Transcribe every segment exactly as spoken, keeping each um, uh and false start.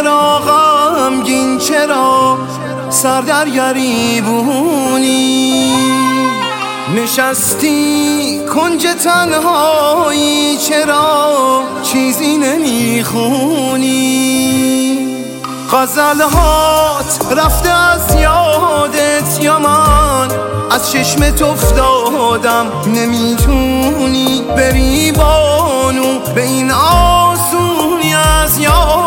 چرا غمگین، چرا سر در گریبونی؟ نشستی کنج تنهایی، چرا چیزی نمیخونی؟ غزلهات رفته از یادت یا من از چشمت افتادم؟ نمیتونی بری بانو به این آسونی از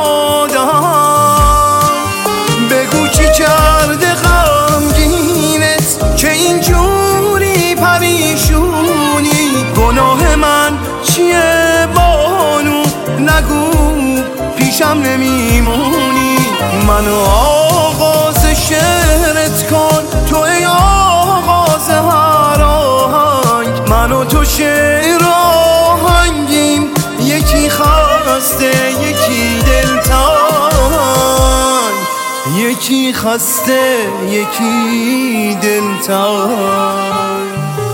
یادم. بگو چی کرده غمگینت که اینجوری پریشونی؟ گناه من چیه بانو؟ نگو پیشم نمیمونی. منو آغاز شعرت کن تو ای آغاز هر آهنگ. منو تو شعر آهنگیم، یکی خسته یکی دلتنگ، یکی خسته یکی دلتنگ.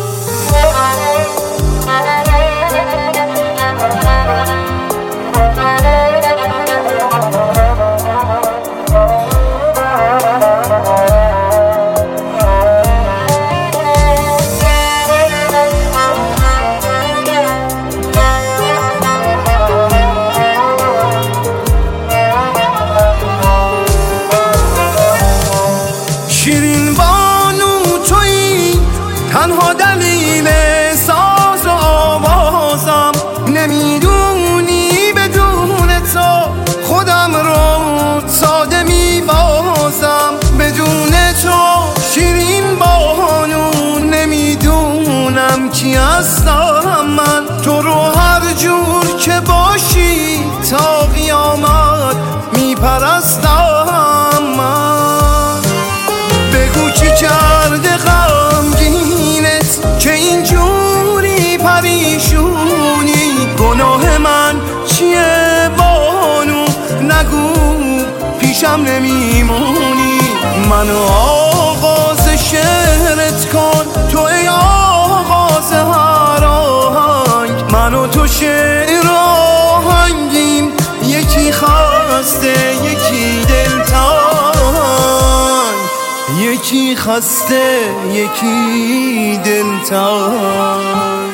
شیرین بانو تویی تنها دلیل ساز و آوازم. نمیدونی بدون تو خودم رو ساده میبازم. بدون تو شیرین بانو نمیدونم کی هستم من. تو رو هر جور که باشی تا قیامت میپرستم من. بگو چی کرده غمگینت که اینجوری پریشونی؟ گناه من چیه بانو؟ نگو پیشم نمیمونی. منو آغاز شعرت کن تو ای آغاز هر آهنگ. منو تو شعر آهنگیم، یکی خسته یکی دلتنگ، یکی خسته یکی دلتنگ.